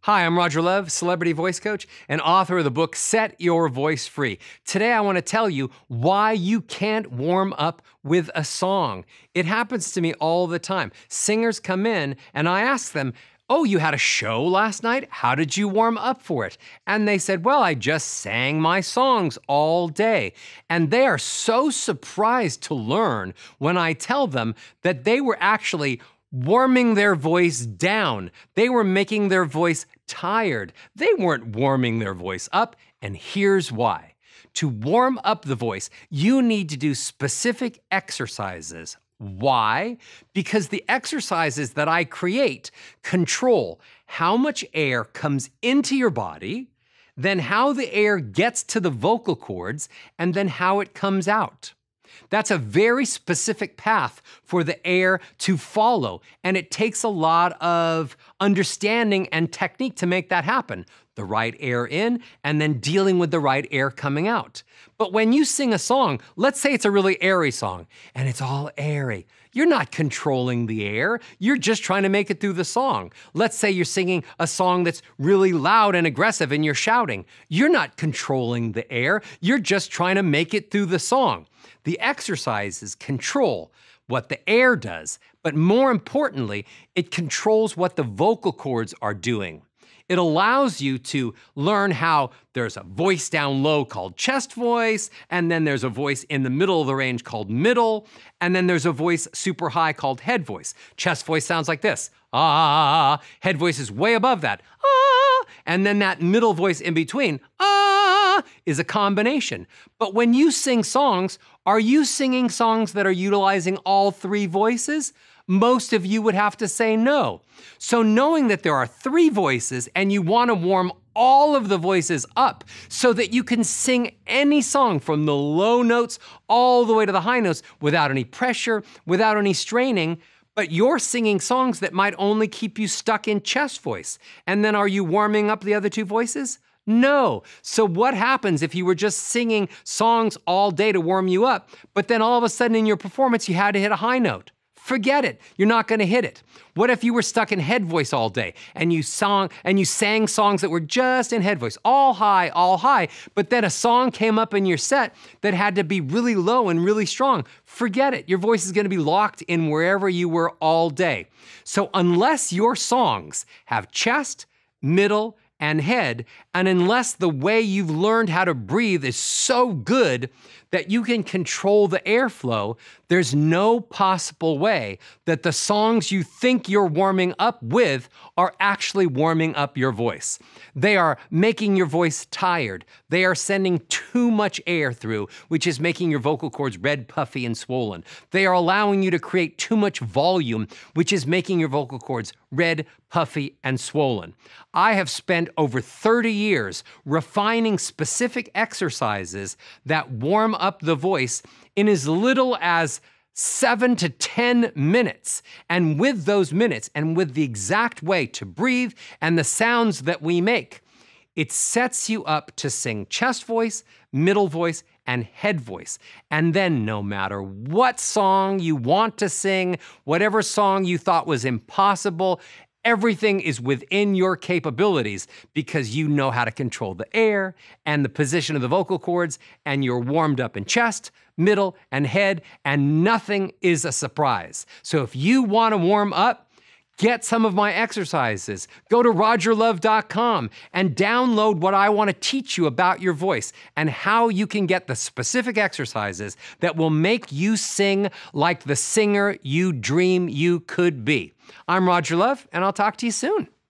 Hi, I'm Roger Love, celebrity voice coach and author of the book, Set Your Voice Free. Today, I want to tell you why you can't warm up with a song. It happens to me all the time. Singers come in and I ask them, "Oh, you had a show last night? How did you warm up for it?" And they said, "Well, I just sang my songs all day." And they are so surprised to learn when I tell them that they were actually warming their voice down. They were making their voice tired. They weren't warming their voice up, and here's why. To warm up the voice, you need to do specific exercises. Why? Because the exercises that I create control how much air comes into your body, then how the air gets to the vocal cords, and then how it comes out. That's a very specific path for the air to follow, and it takes a lot of understanding and technique to make that happen. The right air in, and then dealing with the right air coming out. But when you sing a song, let's say it's a really airy song, and it's all airy. You're not controlling the air, you're just trying to make it through the song. Let's say you're singing a song that's really loud and aggressive and you're shouting. You're not controlling the air, you're just trying to make it through the song. The exercises control what the air does, but more importantly, it controls what the vocal cords are doing. It allows you to learn how there's a voice down low called chest voice, and then there's a voice in the middle of the range called middle, and then there's a voice super high called head voice. Chest voice sounds like this, ah. Head voice is way above that, ah. And then that middle voice in between, ah, is a combination. But when you sing songs, are you singing songs that are utilizing all three voices? Most of you would have to say no. So knowing that there are three voices and you want to warm all of the voices up so that you can sing any song from the low notes all the way to the high notes without any pressure, without any straining, but you're singing songs that might only keep you stuck in chest voice. And then are you warming up the other two voices? No. So what happens if you were just singing songs all day to warm you up, but then all of a sudden in your performance you had to hit a high note? Forget it. You're not going to hit it. What if you were stuck in head voice all day and you sang songs that were just in head voice, all high, but then a song came up in your set that had to be really low and really strong? Forget it. Your voice is going to be locked in wherever you were all day. So unless your songs have chest, middle, and head, and unless the way you've learned how to breathe is so good that you can control the airflow, there's no possible way that the songs you think you're warming up with are actually warming up your voice. They are making your voice tired. They are sending too much air through, which is making your vocal cords red, puffy, and swollen. They are allowing you to create too much volume, which is making your vocal cords red, puffy, and swollen. I have spent over 30 years refining specific exercises that warm up the voice in as little as 7 to 10 minutes. And with those minutes and with the exact way to breathe and the sounds that we make, it sets you up to sing chest voice, middle voice, and head voice. And then no matter what song you want to sing, whatever song you thought was impossible, everything is within your capabilities because you know how to control the air and the position of the vocal cords, and you're warmed up in chest, middle, and head, and nothing is a surprise. So if you want to warm up, get some of my exercises. Go to rogerlove.com and download what I want to teach you about your voice and how you can get the specific exercises that will make you sing like the singer you dream you could be. I'm Roger Love, and I'll talk to you soon.